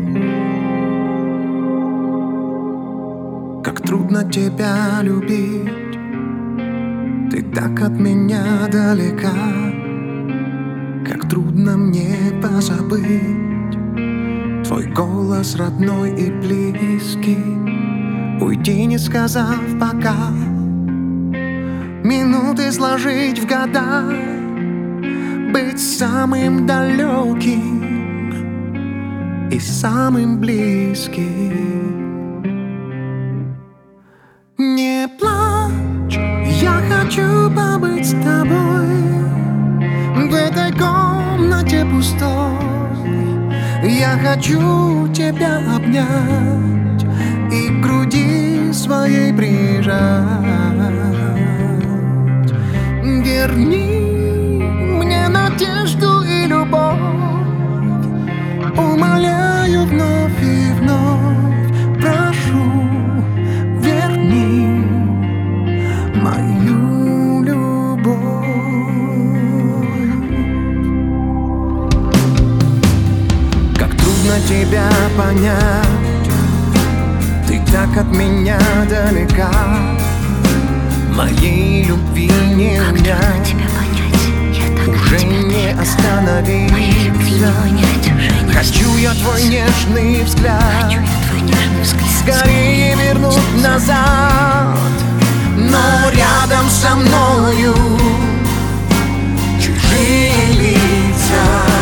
Как трудно тебя любить, ты так от меня далека. Как трудно мне позабыть твой голос родной и близкий. Уйти, не сказав пока, минуты сложить в года, быть самым далеким и самым близким. Не плачь, я хочу побыть с тобой в этой комнате пустой. Я хочу тебя обнять и к груди своей прижать. Верни мне надежду и любовь, умоляю вновь и вновь, прошу, верни мою любовь. Как трудно тебя понять, ты так от меня далека. Моей любви не унять, уже не остановиться. Хочу я твой нежный взгляд, скорее вернуть назад. Но рядом со мною чужие лица.